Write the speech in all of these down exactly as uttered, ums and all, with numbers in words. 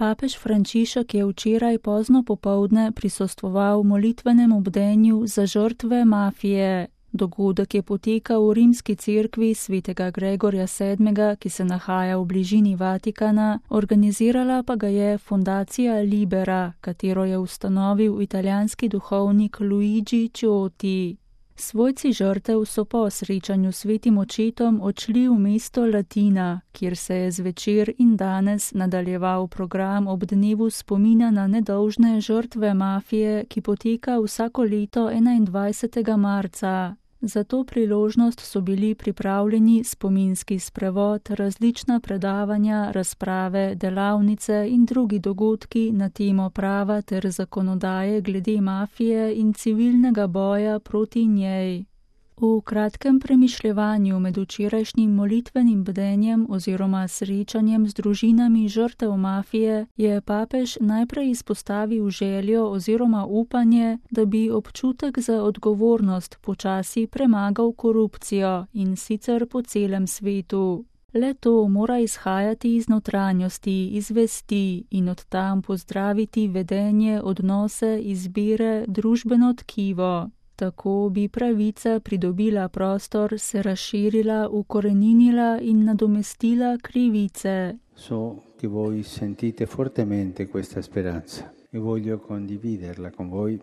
Papež Frančišek je včeraj pozno popoldne prisostvoval molitvenemu bdenju za žrtve mafije. Dogodek je potekal v rimski cerkvi svetega Gregorja sedmega, ki se nahaja v bližini Vatikana, organizirala pa ga je Fundacija Libera, katero je ustanovil italijanski duhovnik Luigi Ciotti. Svojci žrtev so po srečanju s svetim očetom odšli v mesto Latina, kjer se je zvečer in danes nadaljeval program ob dnevu spomina na nedolžne žrtve mafije, ki poteka vsako leto enaindvajsetega marca. Za to priložnost so bili pripravljeni spominski sprevod, različna predavanja, razprave, delavnice in drugi dogodki na temo prava ter zakonodaje glede mafije in civilnega boja proti njej. V kratkem premišljevanju med včerajšnjim molitvenim bdenjem oziroma srečanjem z družinami žrtev mafije je papež najprej izpostavil željo oziroma upanje, da bi občutek za odgovornost počasi premagal korupcijo in sicer po celem svetu. Le to mora izhajati iz notranjosti, iz vesti in od tam pozdraviti vedenje, odnose, izbire, družbeno tkivo. Tako bi pravica pridobila prostor, se razširila, ukoreninila in nadomestila krivice. So che voi sentite fortemente questa speranza e voglio condividerla con voi.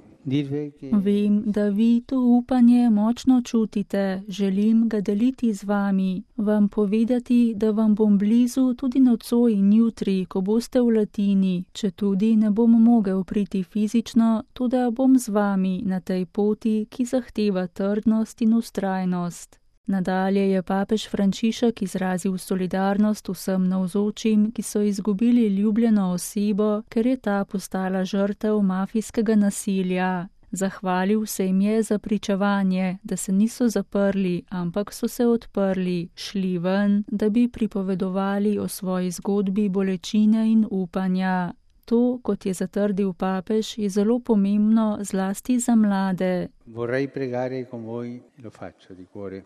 Vem, da vi to upanje močno čutite, želim ga deliti z vami, vam povedati, da vam bom blizu tudi nocoj in jutri, ko boste v Latini, če tudi ne bom mogel priti fizično, tudi bom z vami na tej poti, ki zahteva trdnost in vztrajnost. Nadalje je papež Frančišek izrazil solidarnost vsem navzočim, ki so izgubili ljubljeno osebo, ker je ta postala žrtev mafijskega nasilja. Zahvalil se jim je za pričevanje, da se niso zaprli, ampak so se odprli, šli ven, da bi pripovedovali o svoji zgodbi bolečine in upanja. To, kot je zatrdil papež, je zelo pomembno zlasti za mlade. Vorrei pregare con voi, lo faccio di cuore.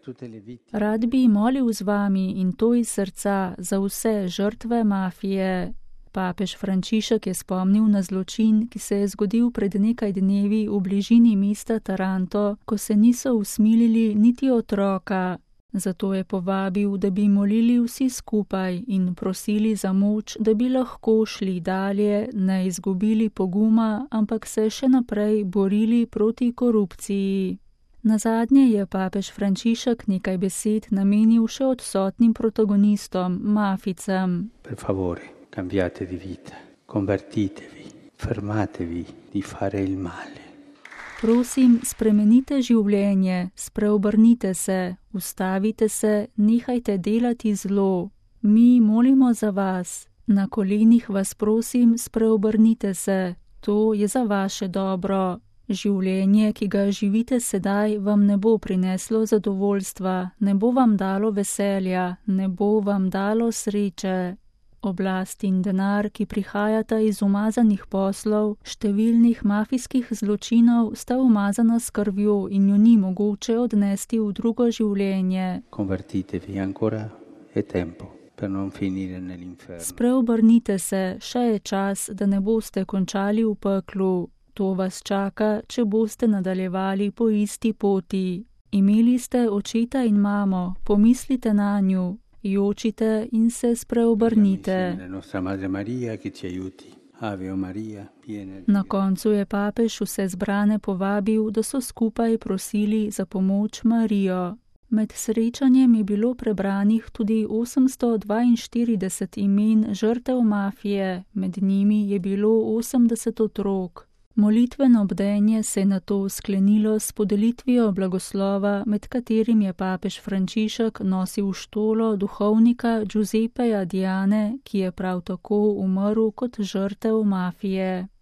Rad bi molil z vami in to iz srca za vse žrtve mafije. Papež Frančišek je spomnil na zločin, ki se je zgodil pred nekaj dnevi v bližini mesta Taranto, ko se niso usmilili niti otroka. Zato je povabil, da bi molili vsi skupaj in prosili za moč, da bi lahko šli dalje, ne izgubili poguma, ampak se še naprej borili proti korupciji. Nazadnje je papež Frančišek nekaj besed namenil še odsotnim protagonistom, mafijcem. Per favore, cambiate di vita, convertitevi, fermatevi di fare il male. Prosim, spremenite življenje, spreobrnite se, ustavite se, nehajte delati zlo. Mi molimo za vas, na kolenih vas prosim, spreobrnite se, to je za vaše dobro. Življenje, ki ga živite sedaj, vam ne bo prineslo zadovoljstva, ne bo vam dalo veselja, ne bo vam dalo sreče. Oblast in denar, ki prihajata iz umazanih poslov, številnih mafijskih zločinov, sta umazana s krvjo in jo ni mogoče odnesti v drugo življenje. Convertitevi, ancora è tempo per non finire nell'inferno. Spreobrnite se, še je čas, da ne boste končali v peklu. To vas čaka, če boste nadaljevali po isti poti. Imeli ste očeta in mamo, pomislite nanju, jočite in se spreobrnite. Na koncu je papež vse zbrane povabil, da so skupaj prosili za pomoč Marijo. Med srečanjem je bilo prebranih tudi osemsto dvainštirideset imen žrtev mafije, med njimi je bilo osemdeset otrok. Molitveno bdenje se je nato sklenilo s podelitvijo blagoslova, med katerim je papež Frančišek nosil štolo duhovnika Giuseppeja Diane, ki je prav tako umrl kot žrtev mafije.